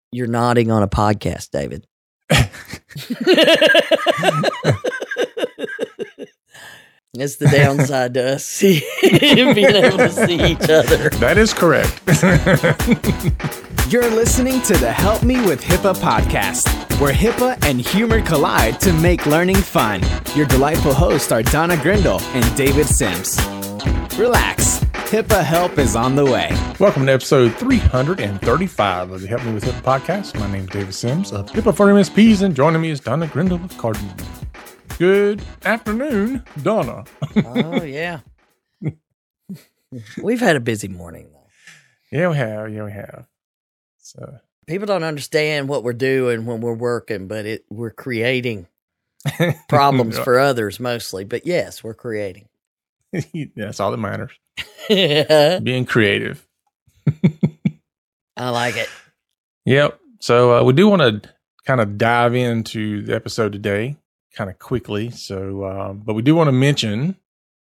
You're nodding on a podcast, David. It's the downside to us being able to see each other. That is correct. You're listening to the Help Me with HIPAA podcast, where HIPAA and humor collide to make learning fun. Your delightful hosts are Donna Grindle and David Sims. Relax. HIPAA help is on the way. Welcome to episode 335 of the Help Me with HIPAA podcast. My name is David Sims of HIPAA for MSPs, and joining me is Donna Grindle of Cardinal. Good afternoon, Donna. Oh, yeah. We've had a busy morning, though. Yeah, we have. So people don't understand what we're doing when we're working, but we're creating problems for others mostly. But yes, we're creating. That's all that matters. Yeah. Being creative. I like it. Yep. So we do want to kind of dive into the episode today kind of quickly. So, but we do want to mention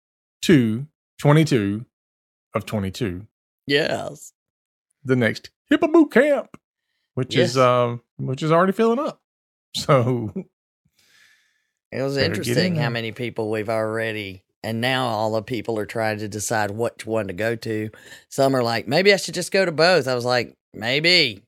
22 of 22. Yes. The next HIPAA boot camp, which is already filling up. So it was interesting how many people we've already, and now all the people are trying to decide which one to go to. Some are like, maybe I should just go to both. I was like, maybe.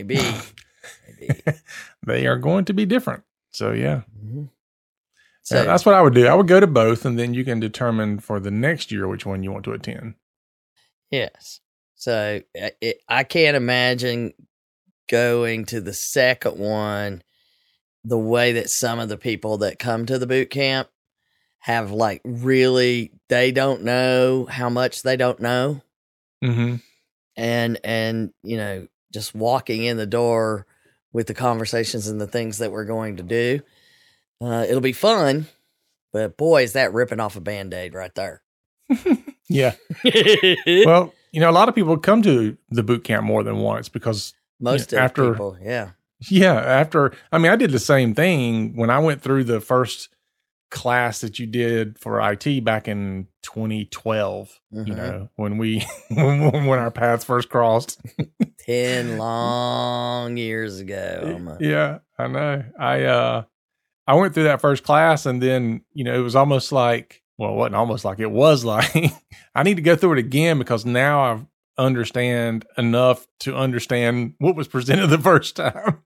They are going to be different. So yeah. Mm-hmm. So that's what I would do. I would go to both, and then you can determine for the next year which one you want to attend. Yes. So I can't imagine going to the second one the way that some of the people that come to the boot camp have, like, really, they don't know how much they don't know. Mm-hmm. And you know, just walking in the door with the conversations and the things that we're going to do. It'll be fun, but boy, is that ripping off a Band-Aid right there. Yeah. Well, you know, a lot of people come to the boot camp more than once because most of the people, yeah. Yeah. I did the same thing when I went through the first class that you did for IT back in 2012, Mm-hmm. you know, when when our paths first crossed. 10 long years ago. Almost. Yeah, I know. I went through that first class, and then, you know, it was almost like, well, it wasn't almost like, it was like, I need to go through it again because now I understand enough to understand what was presented the first time.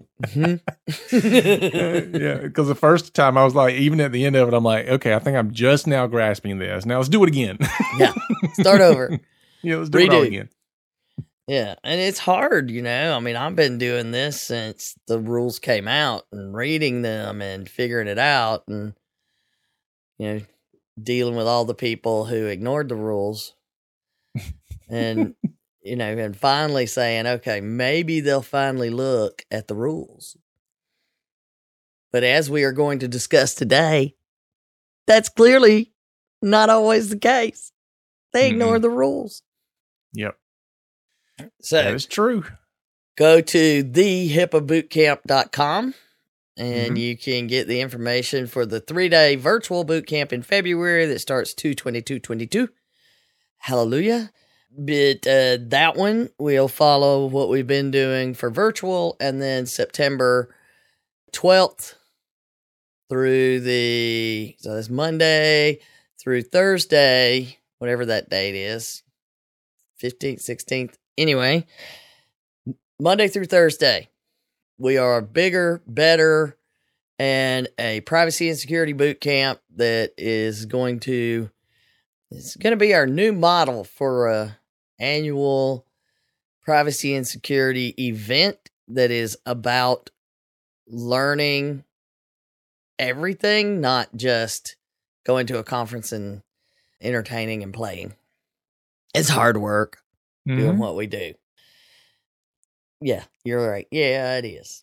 Mm-hmm. Yeah, because the first time I was like, even at the end of it, I'm like, okay, I think I'm just now grasping this. Now let's do it again. Yeah, start over. Yeah, let's do it all again. Yeah, and it's hard, you know. I mean, I've been doing this since the rules came out and reading them and figuring it out and, you know, dealing with all the people who ignored the rules and, you know, and finally saying, okay, maybe they'll finally look at the rules. But as we are going to discuss today, that's clearly not always the case. They ignore the rules. Yep. So that is true. Go to thehipaabootcamp.com and you can get the information for the 3-day virtual boot camp in February that starts 2/22/22. Hallelujah. But that one will follow what we've been doing for virtual, and then September 12th through so that's Monday through Thursday, whatever that date is, 15th, 16th. Anyway, Monday through Thursday, we are bigger, better, and a privacy and security boot camp that is going to be our new model for a annual privacy and security event that is about learning everything, not just going to a conference and entertaining and playing. It's hard work. Doing what we do. Yeah, you're right. Yeah, it is.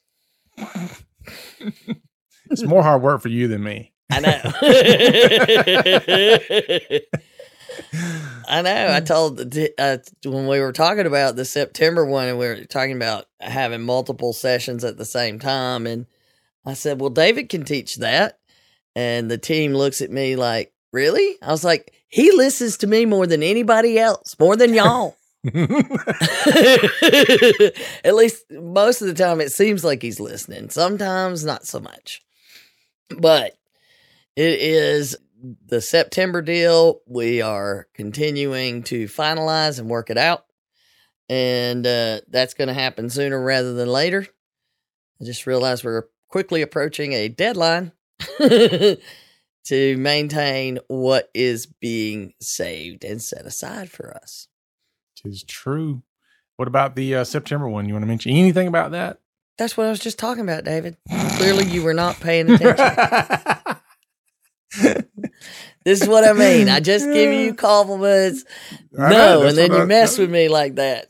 It's more hard work for you than me. I know. I know. I told when we were talking about the September one, and we were talking about having multiple sessions at the same time, and I said, well, David can teach that. And the team looks at me like, really? I was like, he listens to me more than anybody else, more than y'all. At least most of the time, it seems like he's listening. Sometimes not so much. But it is the September deal. We are continuing to finalize and work it out. And that's going to happen sooner rather than later. I just realized we're quickly approaching a deadline to maintain what is being saved and set aside for us. It is true. What about the September one? You want to mention anything about that? That's what I was just talking about, David. Clearly, you were not paying attention. This is what I mean. I just give you compliments. No, and then you mess with me like that.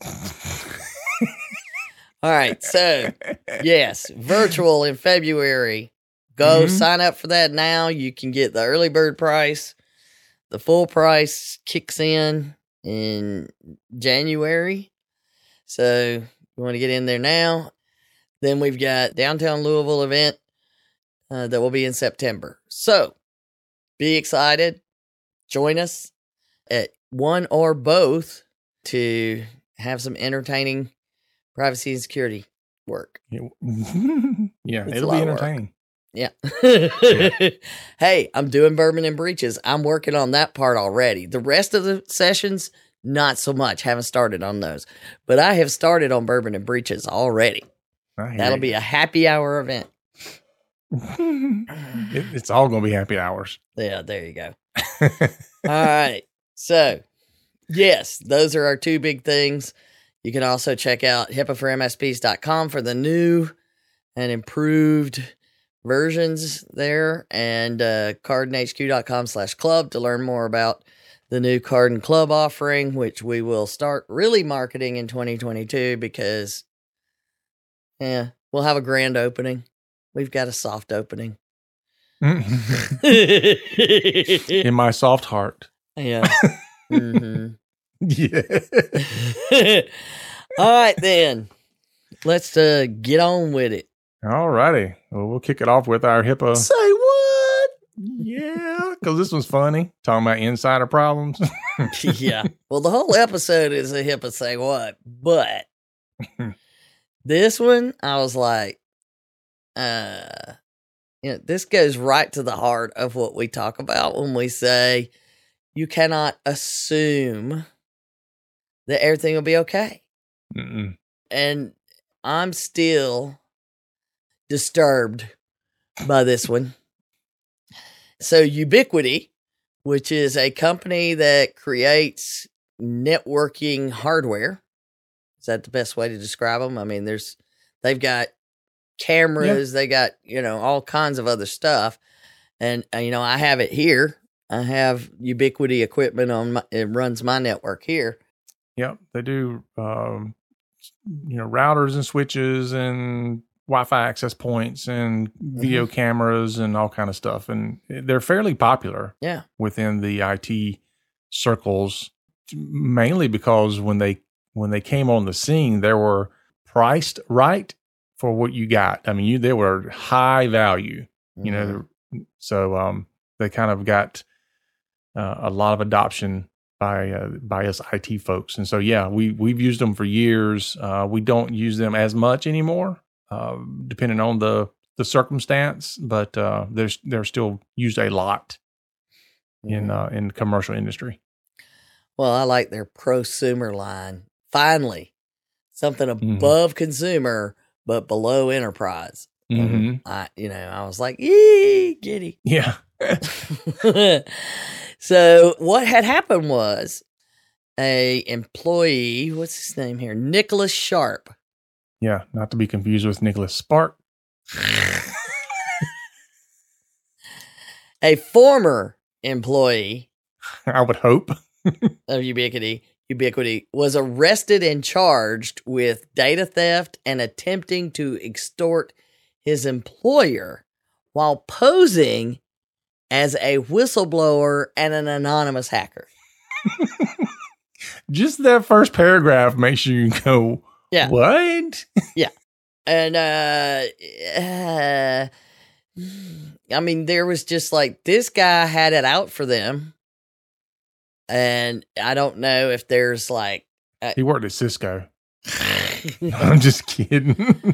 All right. So, yes, virtual in February. Go sign up for that now. You can get the early bird price. The full price kicks in January. So, you want to get in there now. Then we've got Downtown Louisville event that will be in September. So, be excited. Join us at one or both to have some entertaining privacy and security work. Yeah, it'll be entertaining. Yeah. Hey, I'm doing Bourbon and Breeches. I'm working on that part already. The rest of the sessions, not so much. Haven't started on those. But I have started on Bourbon and Breeches already. That'll be a happy hour event. It's all going to be happy hours. Yeah, there you go. All right. So, yes, those are our two big things. You can also check out HIPAA4MSPs.com for the new and improved versions there, and CardinHQ.com/club to learn more about the new Card and Club offering, which we will start really marketing in 2022 because, we'll have a grand opening. We've got a soft opening. In my soft heart. Yeah. Mm-hmm. Yeah. All right, then. Let's get on with it. All righty. Well, we'll kick it off with our HIPAA. Say what? Yeah, because this one's funny. Talking about insider problems. Yeah. Well, the whole episode is a HIPAA say what, but this one, I was like, this goes right to the heart of what we talk about when we say you cannot assume that everything will be okay. Mm-mm. And I'm still disturbed by this one. So Ubiquiti, which is a company that creates networking hardware. Is that the best way to describe them? I mean, they've got cameras, they got, all kinds of other stuff. And, I have it here. I have Ubiquiti equipment it runs my network here. Yep. They do, routers and switches and Wi-Fi access points and video cameras and all kind of stuff. And they're fairly popular within the IT circles, mainly because when they came on the scene, they were priced right for what you got. I mean, they were high value, so they kind of got a lot of adoption by us IT folks. And so, we've used them for years. We don't use them as much anymore, depending on the circumstance, but they're still used a lot in the commercial industry. Well, I like their prosumer line. Finally, something above consumer, but below enterprise. I was like, yee, giddy. Yeah. So what had happened was a employee, what's his name here? Nicholas Sharp. Yeah, not to be confused with Nicholas Spark. A former employee, I would hope, of Ubiquiti was arrested and charged with data theft and attempting to extort his employer while posing as a whistleblower and an anonymous hacker. Just that first paragraph makes you go, what? Yeah. And, I mean, there was just like, this guy had it out for them. And I don't know if there's like He worked at Cisco. I'm just kidding.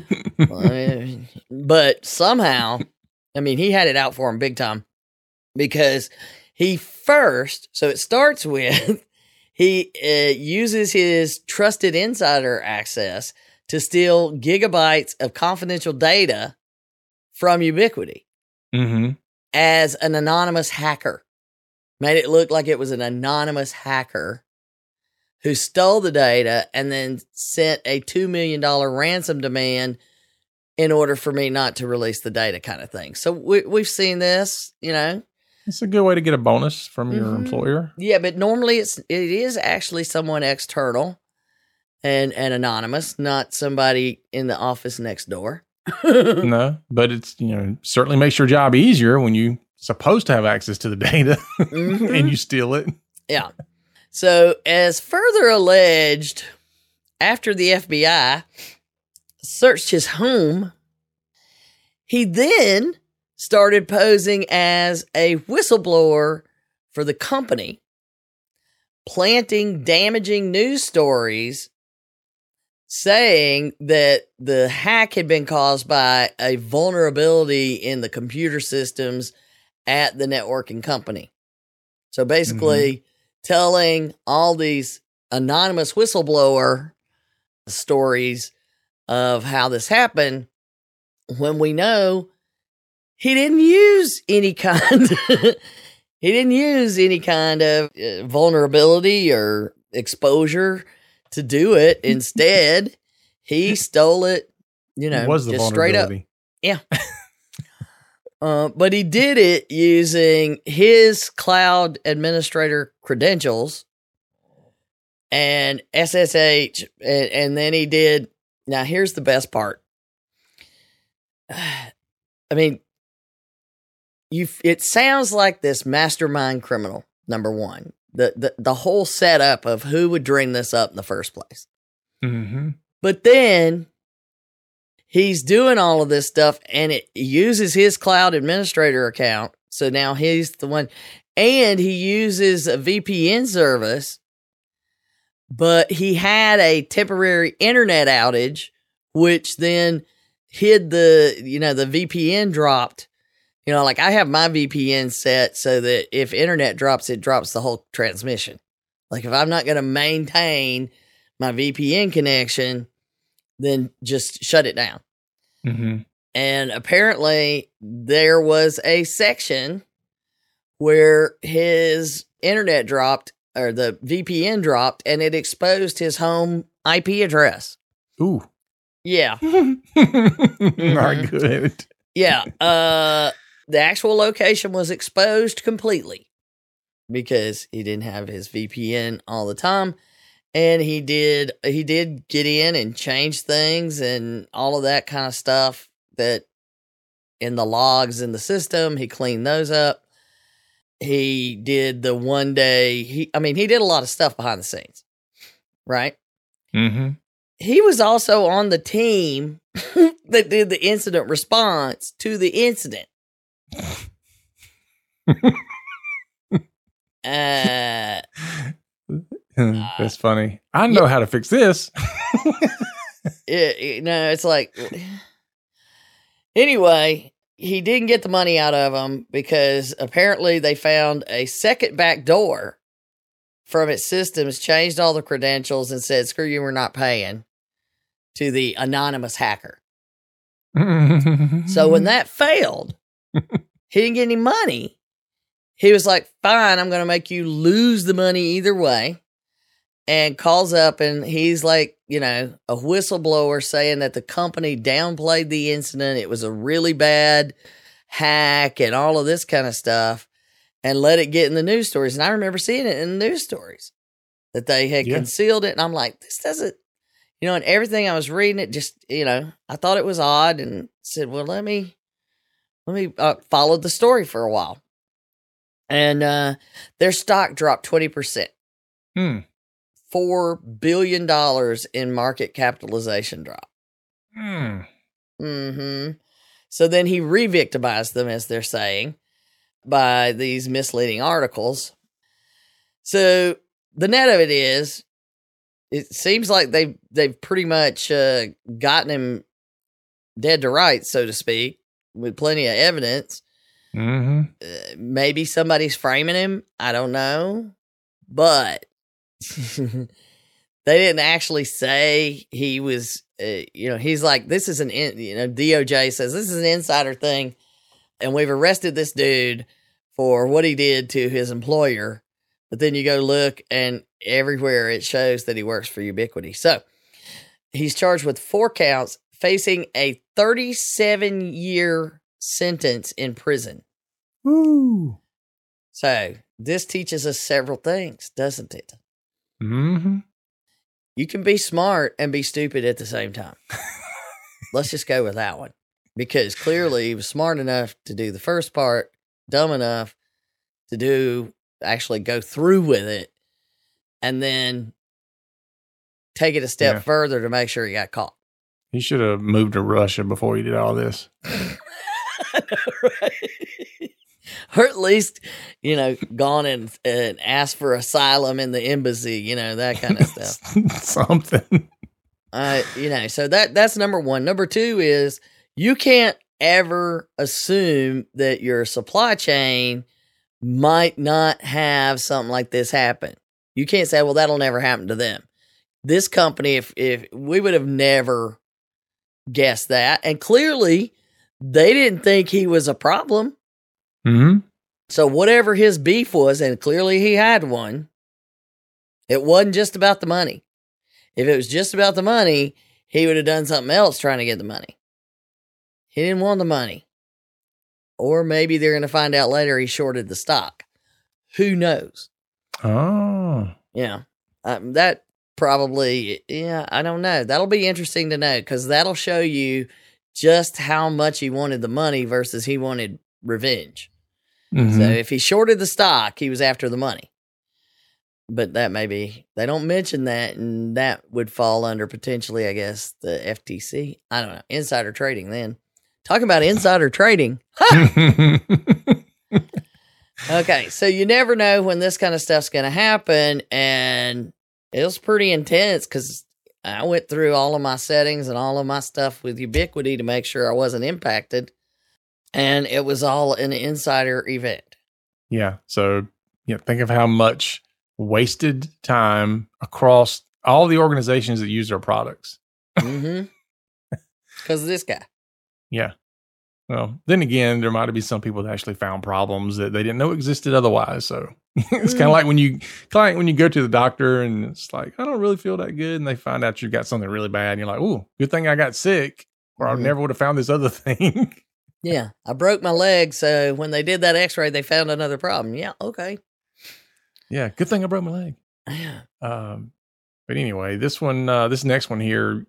But somehow, I mean, he had it out for him big time because so it starts with he uses his trusted insider access to steal gigabytes of confidential data from Ubiquiti as an anonymous hacker. Made it look like it was an anonymous hacker who stole the data and then sent a $2 million ransom demand in order for me not to release the data kind of thing. So we've seen this, It's a good way to get a bonus from your employer. Yeah, but normally it is actually someone external and anonymous, not somebody in the office next door. No, but it's, certainly makes your job easier when you're supposed to have access to the data and you steal it. Yeah. So, as further alleged, after the FBI searched his home, he then started posing as a whistleblower for the company, planting damaging news stories saying that the hack had been caused by a vulnerability in the computer systems at the networking company. So basically, telling all these anonymous whistleblower stories of how this happened when we know he didn't use any kind of vulnerability or exposure to do it. Instead, he stole it, It was the just straight up. vulnerability. Yeah. But he did it using his cloud administrator credentials and SSH. And then he did. Now, here's the best part. I mean, it sounds like this mastermind criminal, number one. The whole setup of who would dream this up in the first place. But then he's doing all of this stuff and it uses his cloud administrator account. So now he's the one, and he uses a VPN service, but he had a temporary internet outage, which then hid the VPN dropped. Like I have my VPN set so that if internet drops, it drops the whole transmission. Like if I'm not going to maintain my VPN connection, then just shut it down. And apparently there was a section where his internet dropped, or the VPN dropped, and it exposed his home IP address. Ooh. Yeah. Not good. Yeah. The actual location was exposed completely because he didn't have his VPN all the time. And he did get in and change things and all of that kind of stuff that in the logs in the system, he cleaned those up. He did the one day, he did a lot of stuff behind the scenes, right? He was also on the team that did the incident response to the incident. That's funny. I know how to fix this. It's like, anyway, he didn't get the money out of him because apparently they found a second back door from its systems, changed all the credentials and said, screw you, we're not paying, to the anonymous hacker. So when that failed, he didn't get any money. He was like, fine, I'm going to make you lose the money either way. And calls up and he's like, a whistleblower saying that the company downplayed the incident. It was a really bad hack and all of this kind of stuff, and let it get in the news stories. And I remember seeing it in the news stories that they had concealed it. And I'm like, this doesn't, and everything I was reading, it just, I thought it was odd and said, well, let me follow the story for a while. And their stock dropped 20%. $4 billion in market capitalization drop. So then he re-victimized them, as they're saying, by these misleading articles. So the net of it is it seems like they've pretty much gotten him dead to rights, so to speak, with plenty of evidence. Maybe somebody's framing him. I don't know, but they didn't actually say he was. He's like, this is DOJ says this is an insider thing, and we've arrested this dude for what he did to his employer. But then you go look, and everywhere it shows that he works for Ubiquity. So he's charged with 4 counts, facing a 37-year sentence in prison. Woo. So this teaches us several things, doesn't it? Mm-hmm. You can be smart and be stupid at the same time. Let's just go with that one. Because clearly he was smart enough to do the first part, dumb enough to actually go through with it, and then take it a step further to make sure he got caught. He should have moved to Russia before he did all this. I know, right? Or at least, gone and asked for asylum in the embassy, that kind of stuff. Something. So that's number one. Number two is you can't ever assume that your supply chain might not have something like this happen. You can't say, well, that'll never happen to them. This company, if we would have never guessed that, and clearly they didn't think he was a problem. Mm-hmm. So whatever his beef was, and clearly he had one, it wasn't just about the money. If it was just about the money, he would have done something else trying to get the money. He didn't want the money. Or maybe they're going to find out later he shorted the stock. Who knows? Oh. Yeah. That probably, I don't know. That'll be interesting to know, because that'll show you just how much he wanted the money versus he wanted revenge. Mm-hmm. So if he shorted the stock, he was after the money. But that maybe, they don't mention that, and that would fall under potentially, I guess, the FTC. I don't know. Insider trading then. Talking about insider trading. Okay, so you never know when this kind of stuff's going to happen, and it was pretty intense because I went through all of my settings and all of my stuff with Ubiquity to make sure I wasn't impacted, and it was all an insider event. Yeah, so think of how much wasted time across all the organizations that use their products. Mm-hmm. Because of this guy. Yeah. Well, then again, there might be some people that actually found problems that they didn't know existed otherwise. So it's kind of like when you go to the doctor and it's like, I don't really feel that good. And they find out you've got something really bad. And you're like, oh, good thing I got sick, or I never would have found this other thing. Yeah. I broke my leg. So when they did that x-ray, they found another problem. Yeah. Okay. Yeah. Good thing I broke my leg. Yeah. But anyway, this next one here,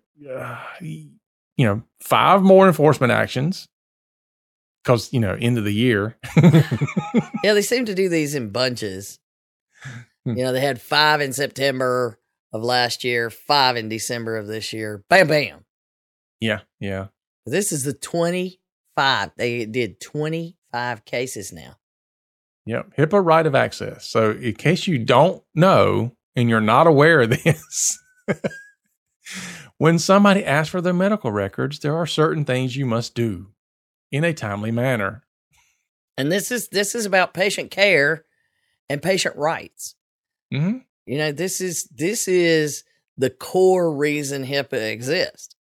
5 more enforcement actions. Because, end of the year. Yeah, they seem to do these in bunches. They had 5 in September of last year, 5 in December of this year. Bam, bam. Yeah, yeah. This is the 25. They did 25 cases now. Yep. HIPAA right of access. So in case you don't know and you're not aware of this, when somebody asks for their medical records, there are certain things you must do in a timely manner. And this is about patient care and patient rights. Mm-hmm. This is the core reason HIPAA exists.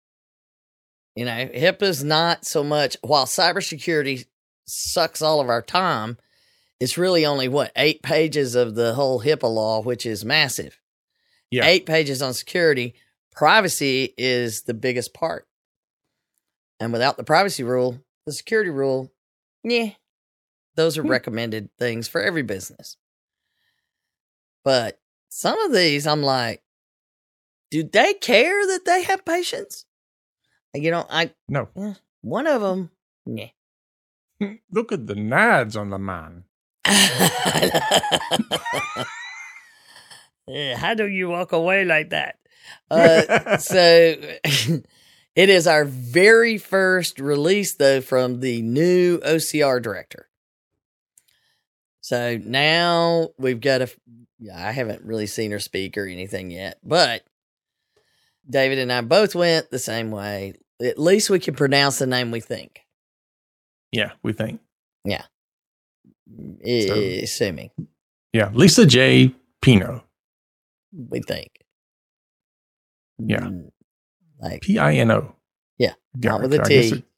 HIPAA's not so much, while cybersecurity sucks all of our time, it's really only 8 pages of the whole HIPAA law, which is massive. Yeah. 8 pages on security. Privacy is the biggest part. And without the privacy rule, the security rule, those are recommended things for every business. But some of these, I'm like, do they care that they have patients? No. One of them, Look at the nads on the man. How do you walk away like that? So it is our very first release, though, from the new OCR director. So now we've got Yeah, I haven't really seen her speak or anything yet, but David and I both went the same way. At least we can pronounce the name we think. Yeah, we think. Yeah. So- Assuming. Yeah, Lisa J. Pino. We think. Yeah. Like Pino. Yeah, Yeah, not with a I guess T.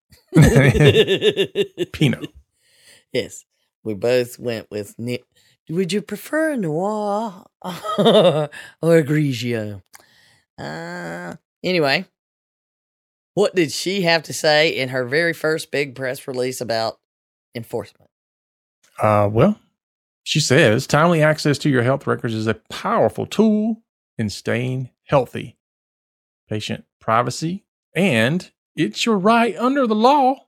Pino. Yes. We both went with would you prefer a noir or a Grigio? Anyway, what did she have to say in her very first big press release about enforcement? Well, she says timely access to your health records is a powerful tool in staying healthy. Patient privacy, and it's your right under the law.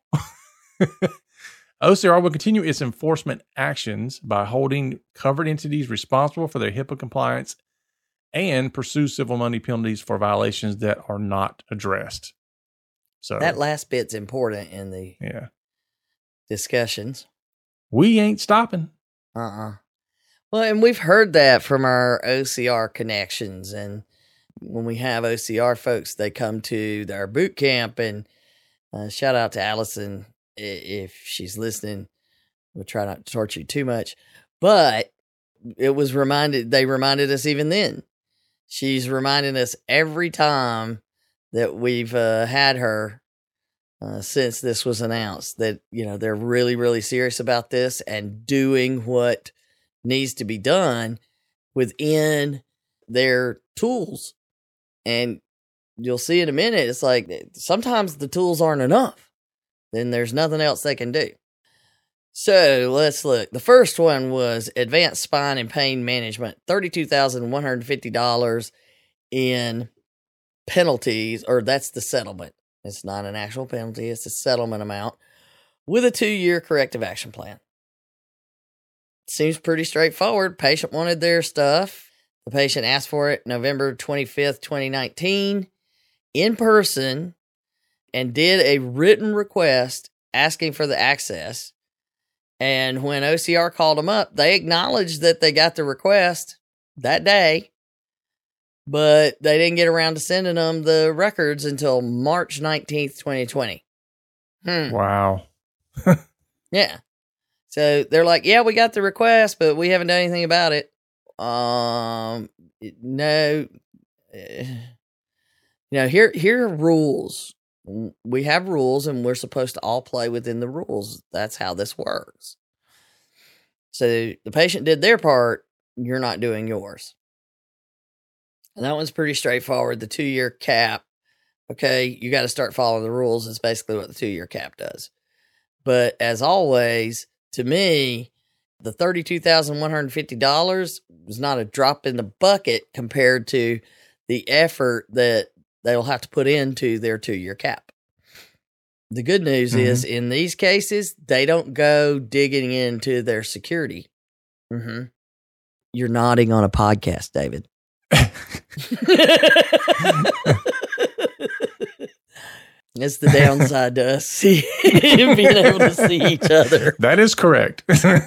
OCR will continue its enforcement actions by holding covered entities responsible for their HIPAA compliance and pursue civil money penalties for violations that are not addressed. So That last bit's important in the discussions. We ain't stopping. Well, and we've heard that from our OCR connections. And when we have OCR folks, they come to our boot camp, and shout out to Allison if she's listening. We'll try not to torture you too much, but they reminded us even then. She's reminding us every time that we've had her since this was announced that, they're really, really serious about this and doing what needs to be done within their tools. And you'll see in a minute, it's like sometimes the tools aren't enough. Then there's nothing else they can do. So let's look. The first one was advanced spine and pain management, $32,150 in penalties, or that's the settlement. It's not an actual penalty. It's a settlement amount with a 2-year corrective action plan. Seems pretty straightforward. Patient wanted their stuff. The patient asked for it November 25th, 2019 in person and did a written request asking for the access. And when OCR called them up, they acknowledged that they got the request that day, but they didn't get around to sending them the records until March 19th, 2020. Wow. Yeah. So they're like, yeah, we got the request, but we haven't done anything about it. No. Here are rules. We have rules, and we're supposed to all play within the rules. That's how this works. So the patient did their part. You're not doing yours. And that one's pretty straightforward. The 2-year cap. Okay, you got to start following the rules. It's basically what the 2-year cap does. But as always, to me, the $32,150 was not a drop in the bucket compared to the effort that they'll have to put into their 2-year cap. The good news is, in these cases, they don't go digging into their security. You're nodding on a podcast, David. It's the downside to us being able to see each other. That is correct.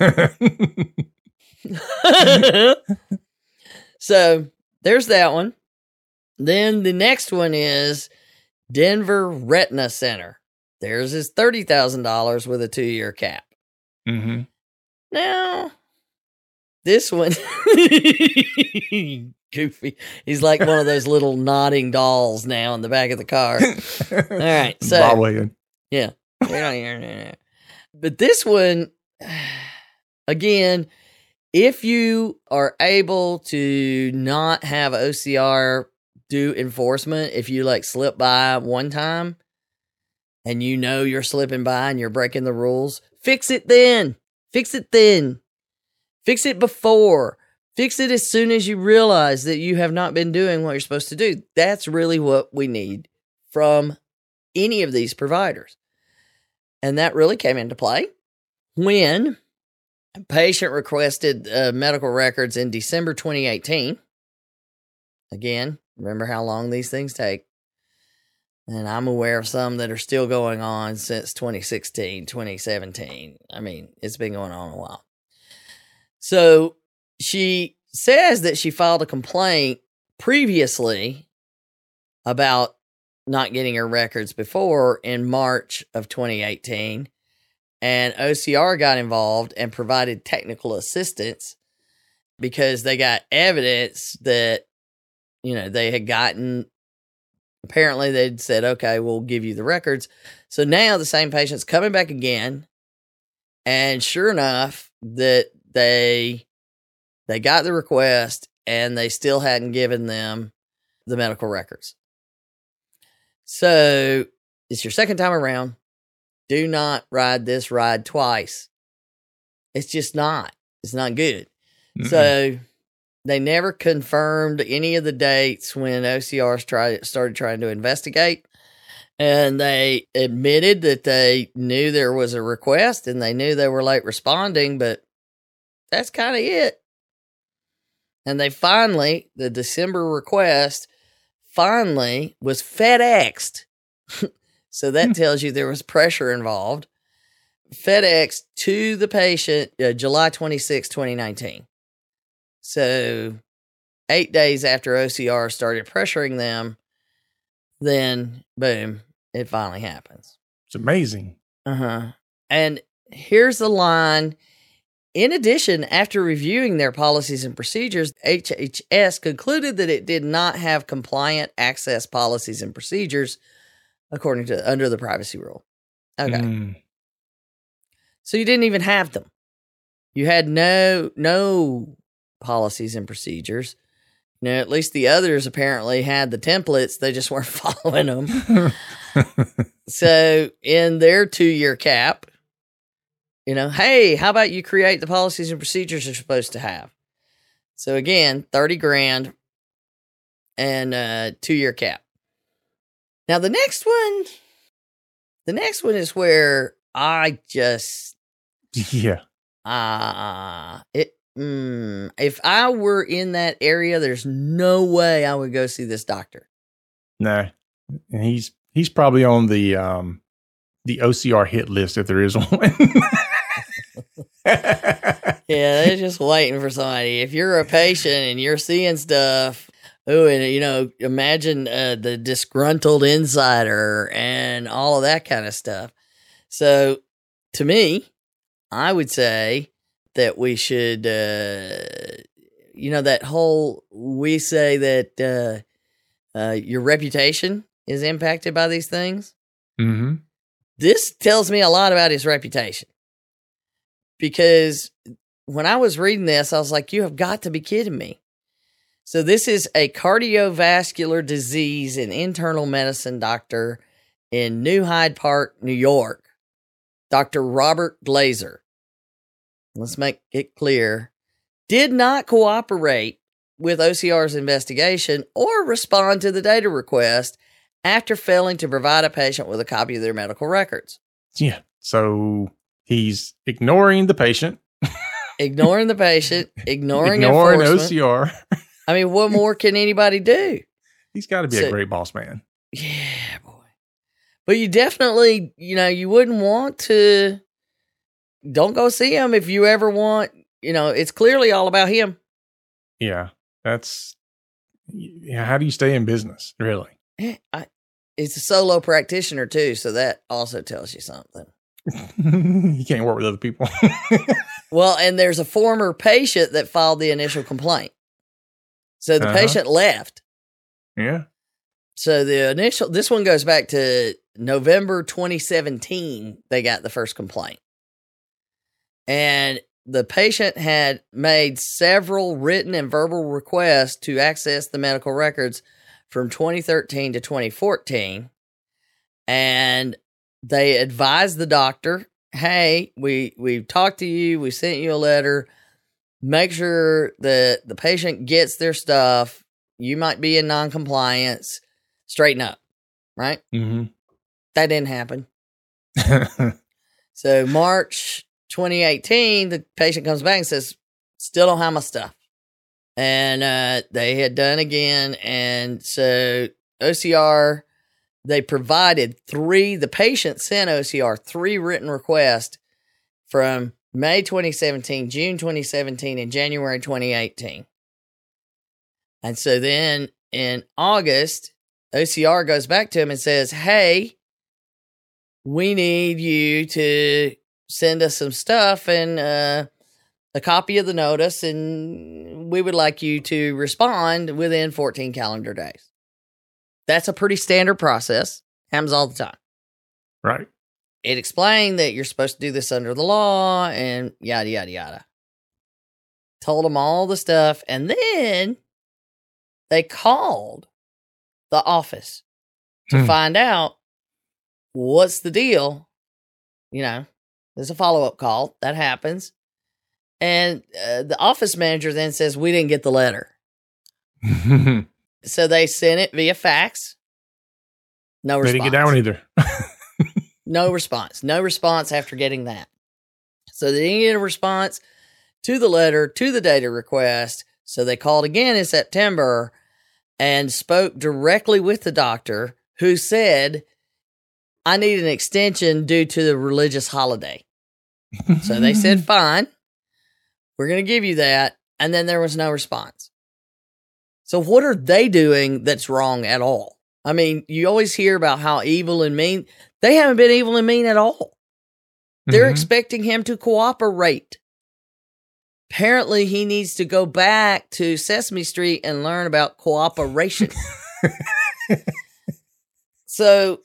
So there's that one. Then the next one is Denver Retina Center. Theirs is $30,000 with a 2-year cap. Now, this one, goofy. He's like one of those little nodding dolls now in the back of the car. All right. So, Bobblehead. Yeah. But this one, again, if you are able to not have OCR do enforcement, if you slip by one time and you're slipping by and you're breaking the rules, fix it then. Fix it then. Fix it before. Fix it as soon as you realize that you have not been doing what you're supposed to do. That's really what we need from any of these providers. And that really came into play when a patient requested medical records in December 2018. Again, remember how long these things take. And I'm aware of some that are still going on since 2016, 2017. I mean, it's been going on a while. So she says that she filed a complaint previously about not getting her records before in March of 2018. And OCR got involved and provided technical assistance because they got evidence that, they had gotten, apparently they'd said, okay, we'll give you the records. So now the same patient's coming back again. And sure enough, that they got the request and they still hadn't given them the medical records. So it's your second time around. Do not ride this ride twice. It's just not. It's not good. Mm-mm. So they never confirmed any of the dates when OCR started trying to investigate. And they admitted that they knew there was a request and they knew they were late responding, but that's kind of it. And they finally, the December request finally was FedExed. So that tells you there was pressure involved. FedEx to the patient July 26, 2019. So 8 days after OCR started pressuring them, then boom, it finally happens. It's amazing. And here's the line. In addition, after reviewing their policies and procedures, HHS concluded that it did not have compliant access policies and procedures under the privacy rule. Okay. So you didn't even have them. You had no policies and procedures. At least the others apparently had the templates. They just weren't following them. So in their 2-year cap, hey, how about you create the policies and procedures you're supposed to have? So again, $30,000 and 2-year cap. Now the next one is where I just, yeah. If I were in that area, there's no way I would go see this doctor. No, and he's probably on the OCR hit list if there is one. Yeah, they're just waiting for somebody. If you're a patient and you're seeing stuff, and imagine the disgruntled insider and all of that kind of stuff. So, to me, I would say that we should, that whole, we say that your reputation is impacted by these things. Mm-hmm. This tells me a lot about his reputation. Because when I was reading this, I was like, you have got to be kidding me. So this is a cardiovascular disease and internal medicine doctor in New Hyde Park, New York, Dr. Robert Glazer. Let's make it clear, did not cooperate with OCR's investigation or respond to the data request after failing to provide a patient with a copy of their medical records. Yeah. So he's ignoring the patient. Ignoring the patient, ignoring OCR. I mean, what more can anybody do? He's got to be a great boss man. Yeah, boy. But you definitely, you wouldn't want to. Don't go see him if you ever want. It's clearly all about him. Yeah, how do you stay in business, really? It's a solo practitioner, too, so that also tells you something. You can't work with other people. Well, and there's a former patient that filed the initial complaint. So the patient left. Yeah. So this one goes back to November 2017, they got the first complaint. And the patient had made several written and verbal requests to access the medical records from 2013 to 2014. And they advised the doctor, hey, we've talked to you, we sent you a letter, make sure that the patient gets their stuff, you might be in non-compliance, straighten up, right? Mm-hmm. That didn't happen. So March 2018, the patient comes back and says, still don't have my stuff. And they had done again. And so OCR, they provided the patient sent OCR 3 written requests from May 2017, June 2017, and January 2018. And so then in August, OCR goes back to him and says, hey, we need you to send us some stuff and a copy of the notice, and we would like you to respond within 14 calendar days. That's a pretty standard process. Happens all the time. Right. It explained that you're supposed to do this under the law and yada, yada, yada. Told them all the stuff, and then they called the office to find out what's the deal. You know, there's a follow-up call. That happens. And the office manager then says, we didn't get the letter. So they sent it via fax. No response. They didn't get that one either. No response. No response after getting that. So they didn't get a response to the letter, to the data request. So they called again in September and spoke directly with the doctor, who said, I need an extension due to the religious holiday. So they said, fine, we're going to give you that. And then there was no response. So what are they doing that's wrong at all? I mean, you always hear about how evil and mean. They haven't been evil and mean at all. They're expecting him to cooperate. Apparently, he needs to go back to Sesame Street and learn about cooperation. So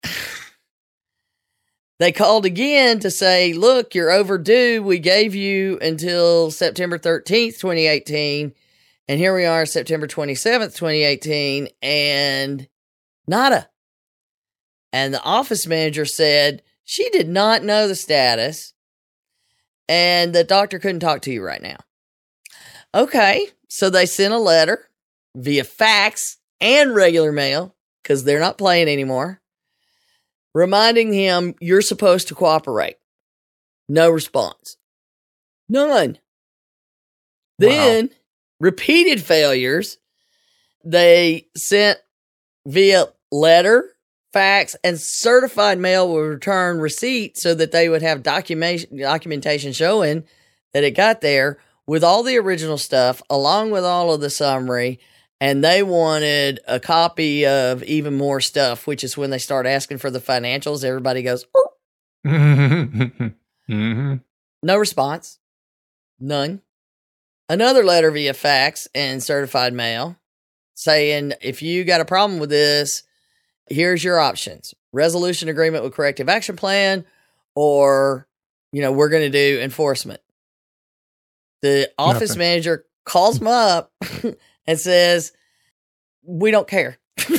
they called again to say, look, you're overdue. We gave you until September 13th, 2018. And here we are, September 27th, 2018. And nada. And the office manager said she did not know the status and the doctor couldn't talk to you right now. Okay, so they sent a letter via fax and regular mail, because they're not playing anymore, reminding him you're supposed to cooperate. No response. None. Then, repeated failures, they sent via letter, fax, and certified mail will return receipt so that they would have documentation showing that it got there with all the original stuff, along with all of the summary. And they wanted a copy of even more stuff, which is when they start asking for the financials. Everybody goes, oh. No response. None. Another letter via fax and certified mail saying, if you got a problem with this, here's your options. Resolution agreement with corrective action plan, or, we're going to do enforcement. The office manager calls them up and says, we don't care.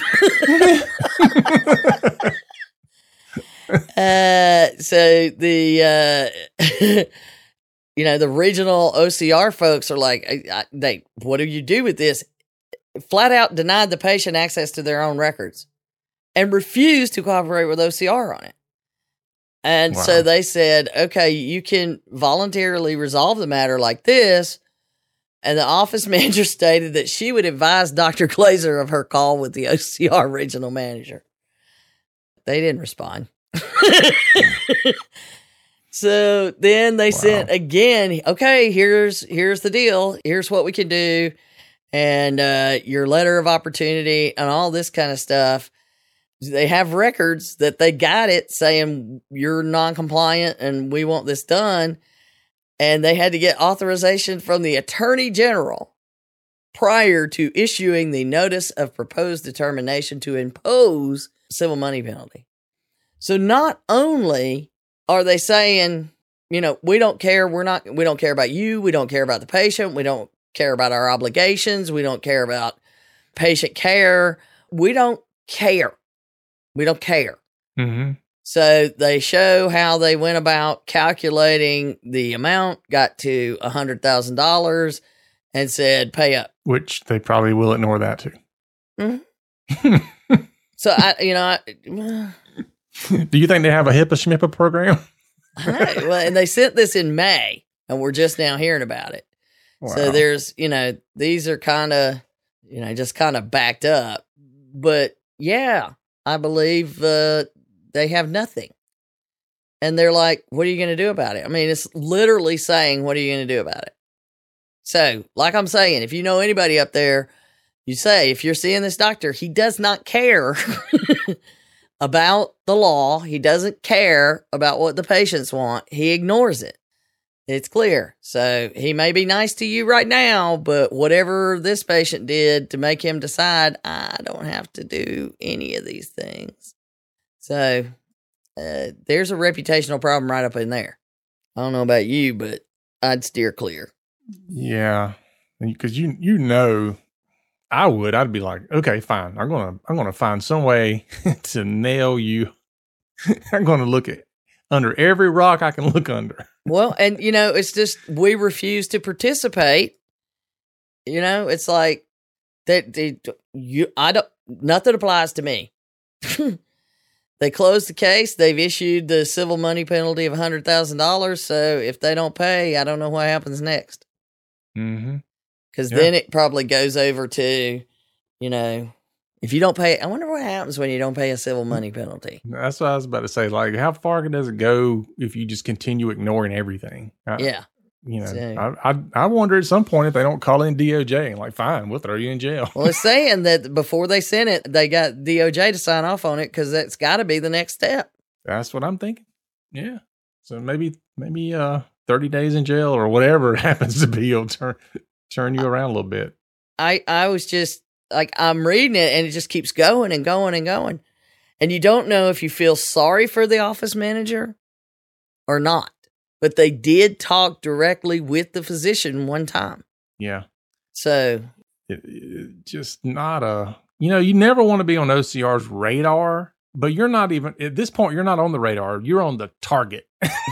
So the, the regional OCR folks are like, what do you do with this? Flat out denied the patient access to their own records and refused to cooperate with OCR on it. And so they said, okay, you can voluntarily resolve the matter like this. And the office manager stated that she would advise Dr. Glazer of her call with the OCR regional manager. They didn't respond. So then they sent again, okay, here's the deal. Here's what we can do. And your letter of opportunity and all this kind of stuff. They have records that they got it saying you're non-compliant and we want this done. And they had to get authorization from the Attorney General prior to issuing the notice of proposed determination to impose civil money penalty. So not only are they saying, we don't care, we don't care about you, we don't care about the patient, we don't care about our obligations, we don't care about patient care, we don't care. We don't care. Mm-hmm. So they show how they went about calculating the amount, got to $100,000 and said, pay up. Which they probably will ignore that too. Mm-hmm. So do you think they have a HIPAA SHMIPA program? Well, and they sent this in May and we're just now hearing about it. Wow. So there's, these are kind of, just kind of backed up, but yeah, I believe they have nothing. And they're like, what are you going to do about it? I mean, it's literally saying, what are you going to do about it? So, like I'm saying, if you know anybody up there you say, if you're seeing this doctor, he does not care about the law. He doesn't care about what the patients want. He ignores it. It's clear. So he may be nice to you right now, but whatever this patient did to make him decide, I don't have to do any of these things. So there's a reputational problem right up in there. I don't know about you, but I'd steer clear. Yeah, because you know, I'd be like, okay, fine. I'm gonna find some way to nail you. I'm gonna look at under every rock I can look under. Well, and it's just we refuse to participate. It's like that. Nothing applies to me. They closed the case. They've issued the civil money penalty of $100,000. So if they don't pay, I don't know what happens next. Mm-hmm. Because then it probably goes over to, if you don't pay, I wonder what happens when you don't pay a civil money penalty. That's what I was about to say. Like, how far does it go if you just continue ignoring everything? Yeah. I wonder at some point if they don't call in DOJ and like, fine, we'll throw you in jail. Well, it's saying that before they sent it, they got DOJ to sign off on it because that's got to be the next step. That's what I'm thinking. Yeah. So maybe 30 days in jail or whatever it happens to be will turn you around a little bit. I was just like, I'm reading it and it just keeps going and going and going. And you don't know if you feel sorry for the office manager or not. But they did talk directly with the physician one time. Yeah. So. It just not you never want to be on OCR's radar, but you're not even, at this point, you're not on the radar. You're on the target.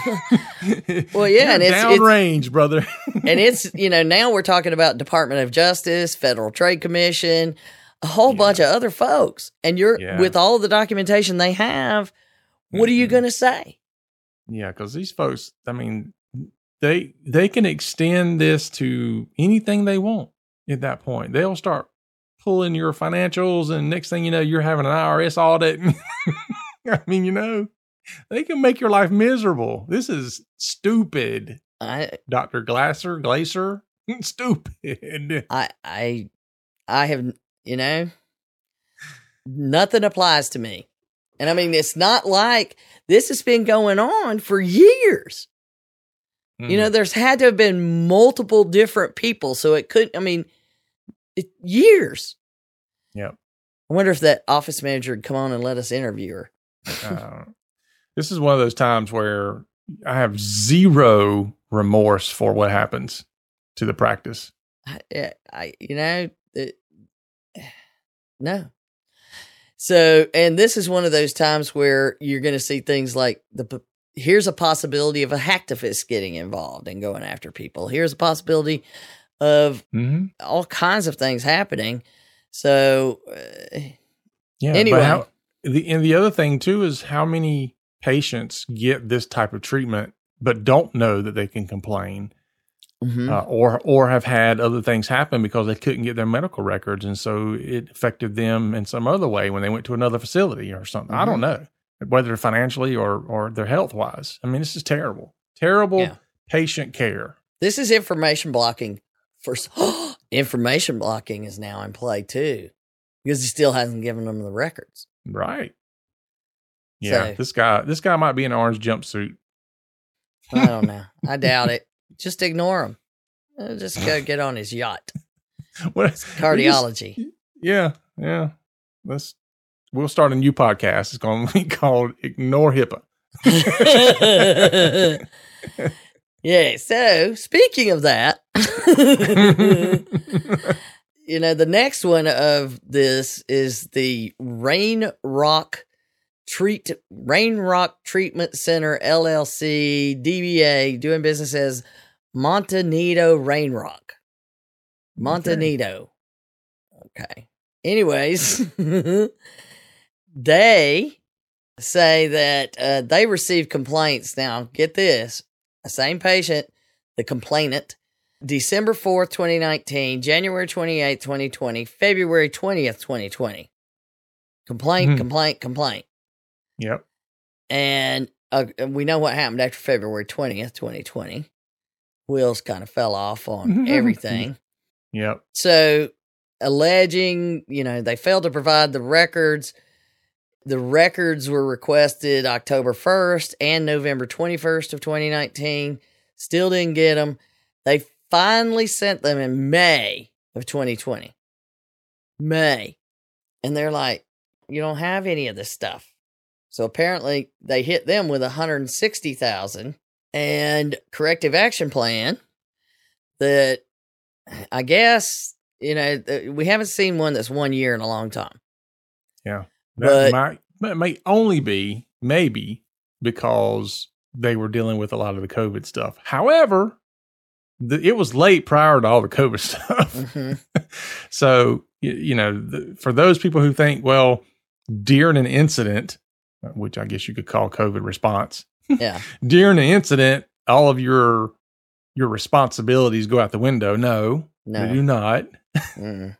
Well, yeah. And it's downrange, brother. And it's, now we're talking about Department of Justice, Federal Trade Commission, a whole bunch of other folks. And with all the documentation they have, what are you going to say? Yeah, because these folks, I mean, they can extend this to anything they want at that point. They'll start pulling your financials, and next thing you know, you're having an IRS audit. I mean, they can make your life miserable. This is stupid. Dr. Glaser, stupid. I have, nothing applies to me. And I mean, it's not like this has been going on for years. There's had to have been multiple different people. So it couldn't, years. Yep. I wonder if that office manager would come on and let us interview her. This is one of those times where I have zero remorse for what happens to the practice. No. So, and this is one of those times where you're going to see things like here's a possibility of a hacktivist getting involved and going after people. Here's a possibility of all kinds of things happening. So, anyway. The other thing too is how many patients get this type of treatment but don't know that they can complain. Or have had other things happen because they couldn't get their medical records. And so it affected them in some other way when they went to another facility or something. I don't know whether financially or their health wise. I mean, this is terrible patient care. This is information blocking. Information blocking is now in play too, because he still hasn't given them the records. Right. Yeah. So, this guy might be in an orange jumpsuit. I don't know. I doubt it. Just ignore him. Just go get on his yacht. It's cardiology. Yeah. We'll start a new podcast. It's going to be called Ignore HIPAA. Yeah. So speaking of that, the next one of this is the Rain Rock Treatment Center LLC DBA, doing business as Montanido Rain Rock. Montanido. Okay. Anyways, they say that they received complaints. Now, get this. The same patient, the complainant, December 4th, 2019, January 28th, 2020, February 20th, 2020. Complaint. Yep. And we know what happened after February 20th, 2020. Wheels kind of fell off on everything. Yep. So alleging, they failed to provide the records. The records were requested October 1st and November 21st of 2019. Still didn't get them. They finally sent them in May of 2020. May. And they're like, you don't have any of this stuff. So apparently they hit them with $160,000 and corrective action plan that I guess, we haven't seen one that's 1 year in a long time. Yeah. That may only be maybe because they were dealing with a lot of the COVID stuff. However, it was late prior to all the COVID stuff. Mm-hmm. So, for those people who think, well, during an incident, which I guess you could call COVID response. Yeah. During an incident, all of your responsibilities go out the window. No, they do not. Mm.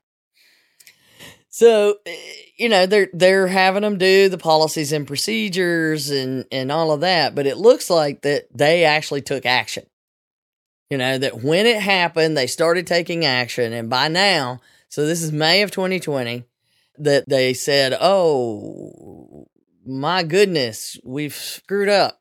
So, they're having them do the policies and procedures and all of that, but it looks like that they actually took action. That when it happened, they started taking action, and by now, so this is May of 2020, that they said, oh, my goodness, we've screwed up.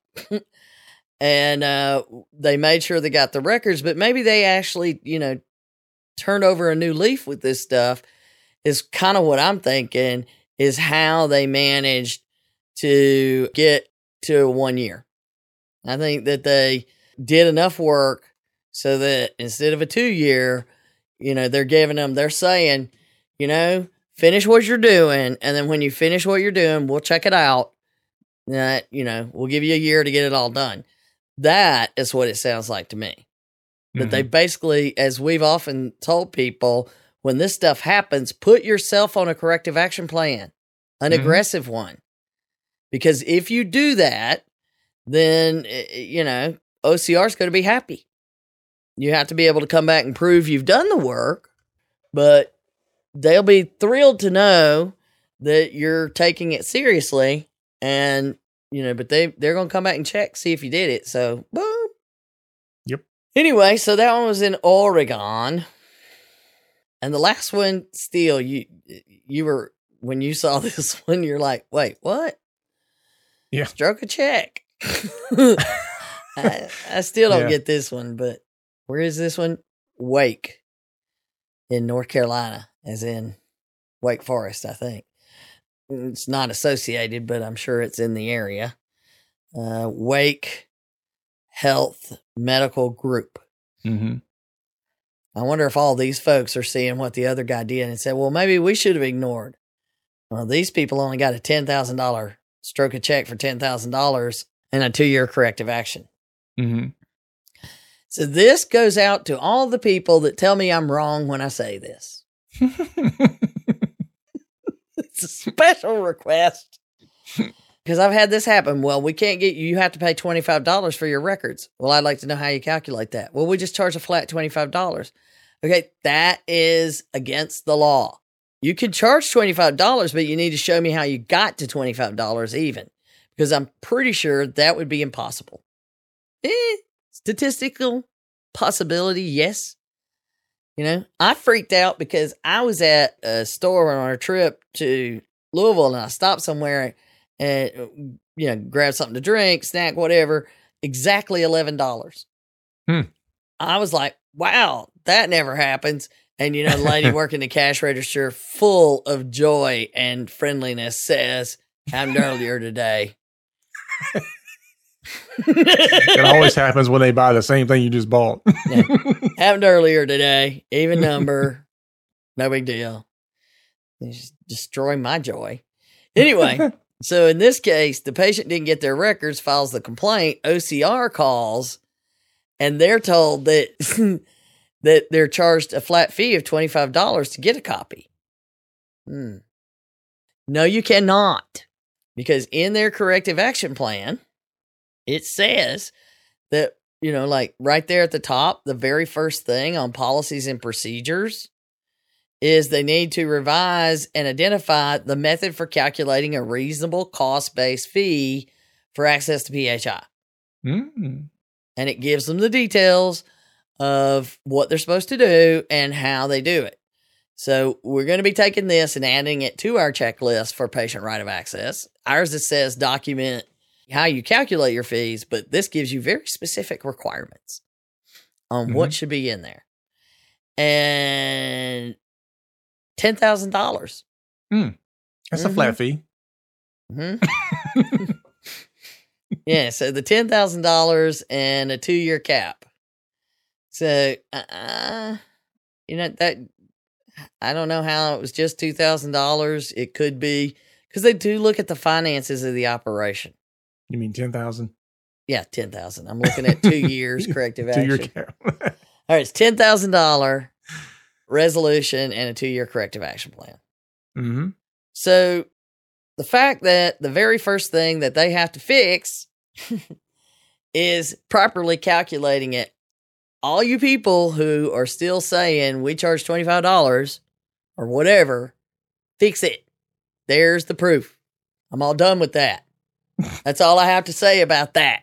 And they made sure they got the records, but maybe they actually, turned over a new leaf with this stuff. Is kind of what I'm thinking is how they managed to get to 1 year. I think that they did enough work so that instead of a 2 year, they're saying, finish what you're doing. And then when you finish what you're doing, we'll check it out. That, we'll give you a year to get it all done. That is what it sounds like to me. That they basically, as we've often told people, when this stuff happens, put yourself on a corrective action plan, an aggressive one. Because if you do that, then, OCR is going to be happy. You have to be able to come back and prove you've done the work, but they'll be thrilled to know that you're taking it seriously. And, but they're going to come back and check, see if you did it. So, boom. Yep. Anyway, so that one was in Oregon. And the last one, still, you were, when you saw this one, you're like, wait, what? Yeah. Stroke a check. I still don't get this one, but where is this one? Wake in North Carolina, as in Wake Forest, I think. It's not associated, but I'm sure it's in the area. Wake Health Medical Group. Mm-hmm. I wonder if all these folks are seeing what the other guy did and said, well, maybe we should have ignored. Well, these people only got a $10,000 stroke a check for $10,000 and a 2-year corrective action. Mm-hmm. So this goes out to all the people that tell me I'm wrong when I say this. It's a special request. Because I've had this happen. Well, we can't get you. You have to pay $25 for your records. Well, I'd like to know how you calculate that. Well, we just charge a flat $25. Okay, that is against the law. You can charge $25, but you need to show me how you got to $25 even. Because I'm pretty sure that would be impossible. Statistical possibility, yes. I freaked out because I was at a store on a trip to Louisville and I stopped somewhere and, grabbed something to drink, snack, whatever, exactly $11. I was like, wow, that never happens. And, the lady working the cash register, full of joy and friendliness, says, happened earlier today. It always happens when they buy the same thing you just bought. Yeah. Happened earlier today. Even number. No big deal. They just destroy my joy. Anyway, so in this case, the patient didn't get their records, files the complaint, OCR calls, and they're told that that they're charged a flat fee of $25 to get a copy. No, you cannot. Because in their corrective action plan, it says that, like right there at the top, the very first thing on policies and procedures is they need to revise and identify the method for calculating a reasonable cost-based fee for access to PHI. And it gives them the details of what they're supposed to do and how they do it. So we're going to be taking this and adding it to our checklist for patient right of access. Ours, it says document how you calculate your fees, but this gives you very specific requirements on what should be in there. And $10,000. That's a flat fee. Yeah, so the $10,000 and a 2-year cap. So, that I don't know how it was just $2,000. It could be because they do look at the finances of the operation. You mean 10,000? Yeah, 10,000. I'm looking at 2 years corrective action. 2-year cap. All right, it's $10,000 resolution and a 2-year corrective action plan. Mm-hmm. So the fact that the very first thing that they have to fix is properly calculating it. All you people who are still saying we charge $25 or whatever, fix it. There's the proof. I'm all done with that. That's all I have to say about that.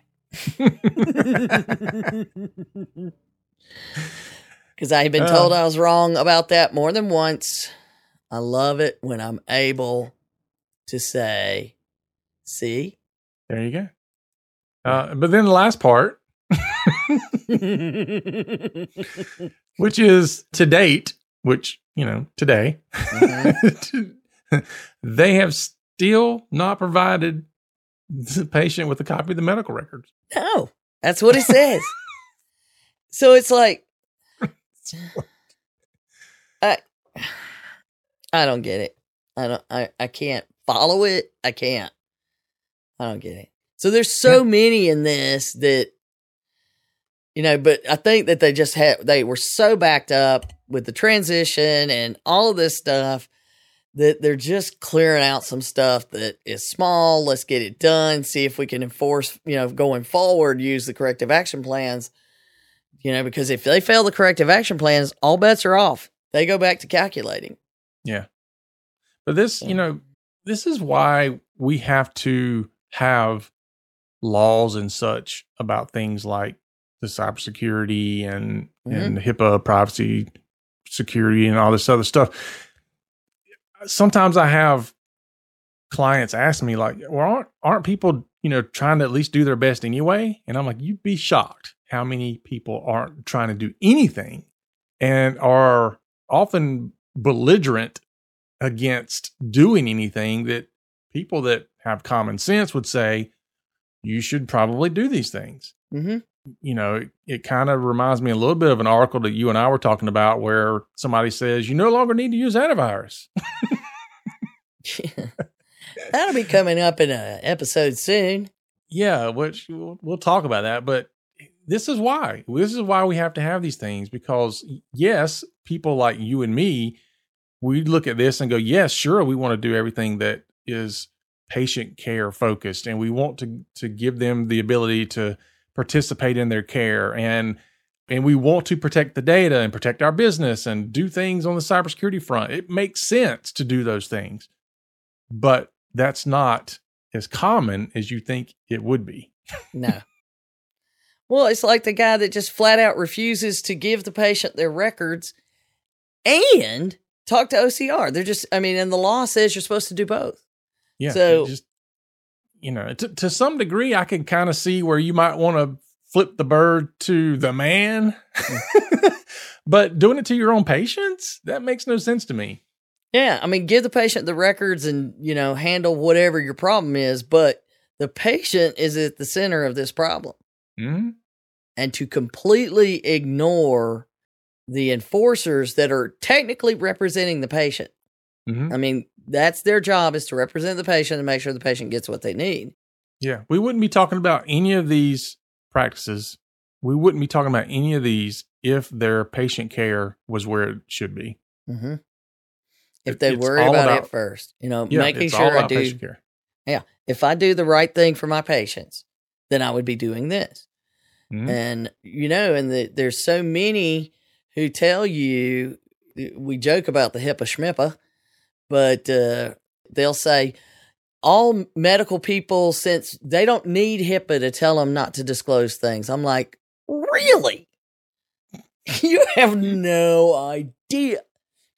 Because I have been told I was wrong about that more than once. I love it when I'm able to say, see? There you go. But then the last part, which is to date, which, today, they have still not provided the patient with a copy of the medical records. No, that's what it says. So it's like, I don't get it. I can't follow it. I don't get it. So there's so many in this that, but I think that they were so backed up with the transition and all of this stuff that they're just clearing out some stuff that is small. Let's get it done. See if we can enforce, going forward, use the corrective action plans, because if they fail the corrective action plans, all bets are off. They go back to calculating. Yeah. But this, this is why we have to have laws and such about things like the cybersecurity and HIPAA privacy security and all this other stuff. Sometimes I have clients ask me like, well, aren't people, trying to at least do their best anyway? And I'm like, you'd be shocked how many people aren't trying to do anything and are often belligerent against doing anything that people that have common sense would say, you should probably do these things. Mm-hmm. It kind of reminds me a little bit of an article that you and I were talking about where somebody says you no longer need to use antivirus. That'll be coming up in an episode soon. Yeah, which we'll talk about that. But this is why. This is why we have to have these things because, yes, people like you and me, we look at this and go, yes, sure, we want to do everything that is patient care focused and we want to give them the ability to participate in their care and we want to protect the data and protect our business and do things on the cybersecurity front. It makes sense to do those things, but that's not as common as you think it would be. No. Well, it's like the guy that just flat out refuses to give the patient their records and talk to OCR. They're just, and the law says you're supposed to do both. Yeah. So, just, to some degree, I can kind of see where you might want to flip the bird to the man, but doing it to your own patients, that makes no sense to me. Yeah. Give the patient the records and, handle whatever your problem is, but the patient is at the center of this problem. Mm-hmm. And to completely ignore the enforcers that are technically representing the patient. Mm-hmm. That's their job, is to represent the patient and make sure the patient gets what they need. Yeah. We wouldn't be talking about any of these practices. We wouldn't be talking about any of these if their patient care was where it should be. Mm-hmm. If they worry about it first, making sure I do. Patient care. Yeah. If I do the right thing for my patients, then I would be doing this. Mm-hmm. And, there's so many who tell you, we joke about the HIPAA schmippa, but they'll say all medical people, since they don't need HIPAA to tell them not to disclose things. I'm like, really? You have no idea.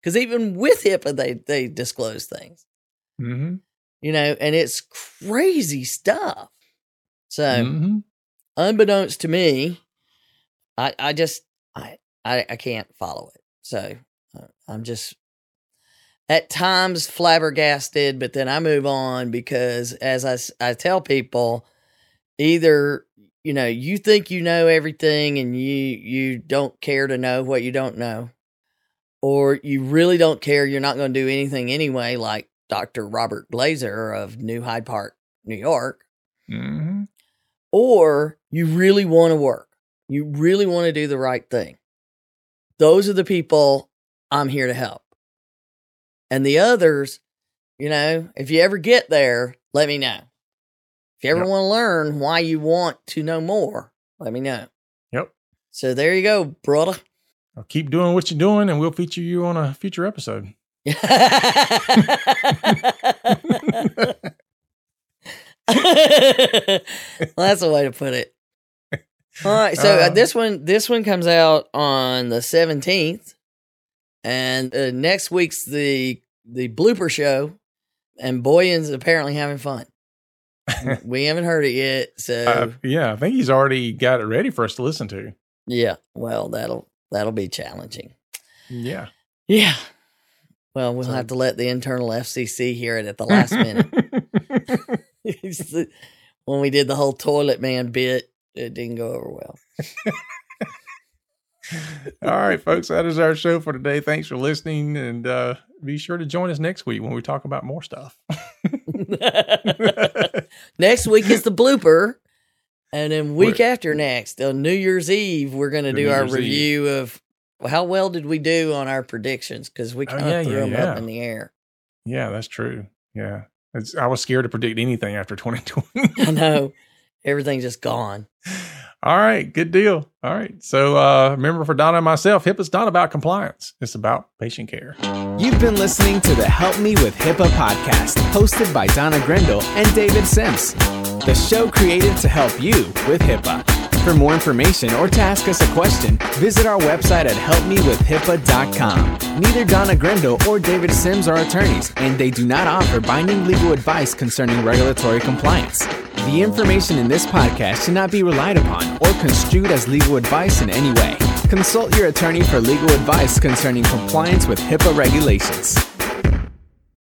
Because even with HIPAA, they disclose things. Mm-hmm. You know, and it's crazy stuff. So, unbeknownst to me, I can't follow it. So, I'm just at times flabbergasted, but then I move on because as I tell people, either, you know, you think you know everything and you don't care to know what you don't know, or you really don't care, you're not going to do anything anyway, like Dr. Robert Glazer of New Hyde Park, New York. Mm-hmm. Or you really want to work. You really want to do the right thing. Those are the people I'm here to help. And the others, you know, if you ever get there, let me know. If you ever want to learn why you want to know more, let me know. Yep. So there you go, brother. I'll keep doing what you're doing, and we'll feature you on a future episode. Well, that's a way to put it. All right, so this one comes out on the 17th, and next week's the blooper show, and Boyan's apparently having fun. We haven't heard it yet, so yeah, I think he's already got it ready for us to listen to. Yeah, well, that'll be challenging. Yeah. Well, we'll have to let the internal FCC hear it at the last minute. When we did the whole toilet man bit, it didn't go over well. All right, folks, that is our show for today. Thanks for listening, and be sure to join us next week when we talk about more stuff. Next week is the blooper, and then week after next, on New Year's Eve, we're going to do our review of how well did we do on our predictions, because we kind of threw them up in the air. Yeah, that's true. Yeah. I was scared to predict anything after 2020. I know. Everything's just gone. All right. Good deal. All right. So remember, for Donna and myself, HIPAA's not about compliance. It's about patient care. You've been listening to the Help Me with HIPAA podcast, hosted by Donna Grindle and David Sims. The show created to help you with HIPAA. For more information or to ask us a question, visit our website at helpmewithhipaa.com. Neither Donna Grindle or David Sims are attorneys, and they do not offer binding legal advice concerning regulatory compliance. The information in this podcast should not be relied upon or construed as legal advice in any way. Consult your attorney for legal advice concerning compliance with HIPAA regulations.